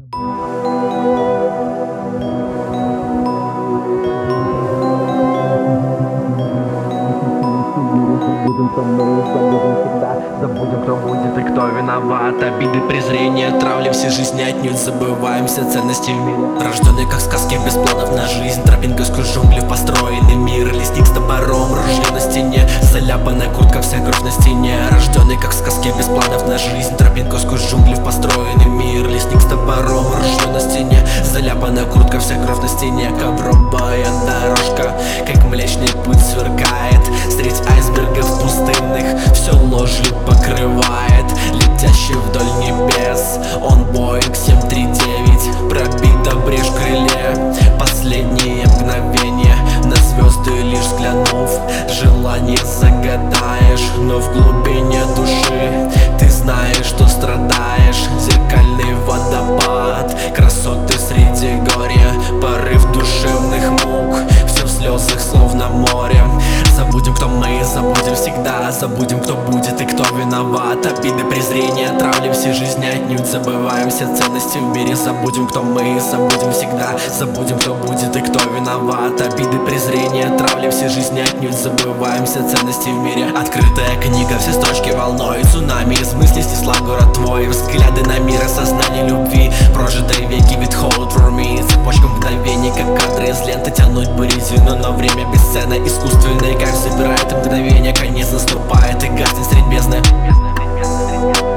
Забудем, кто будет и кто виноват. Обиды, презрения, травли, все жизни отнюдь забываем все ценности в мире. Рожденный как сказки, без планов на жизнь, тропинкой сквозь джунгли в построенный мир. Лесник с топором, ружье на стене, заляпанная куртка, вся кровь на стене. Рожденный как сказки, без планов на жизнь, тропинкой сквозь джунгли в построенный мир. Лесник с топором, ружье на стене, заляпанная куртка, вся кровь на стене. Ковровая дорожка, как млечный путь сверкает средь айсбергов пустынных, все ложью покрывает, летящий вдоль небес. Он Боинг 739, пробита брешь в крыле. Последнее мгновение, на звезды лишь взглянув, желание загадаешь, но в глубине души ты знаешь, что страдаешь. Зеркальный водопад, красоты среди горя, порыв душевных мук, все в слезах словно море. Забудем, кто мы, забудем всегда, забудем, кто будет и кто виноват. Обиды, презрения, травли, все жизни отнюдь забываем все ценности в мире. Забудем, кто мы, забудем всегда, забудем, кто будет и кто виноват. Обиды, презрения, травли, все жизни отнюдь забываем все ценности в мире. Открытая книга, все строчки волной, цунами из мыслей снесла город твой. Взгляды на мир, осознание любви, прожитые веки withhold for me. Цепочка мгновений, как кадры из ленты, тянуть бы резину, но время бесценно, искусственный кайф собирает мгновение. Конец наступает и гаснет средь бездны.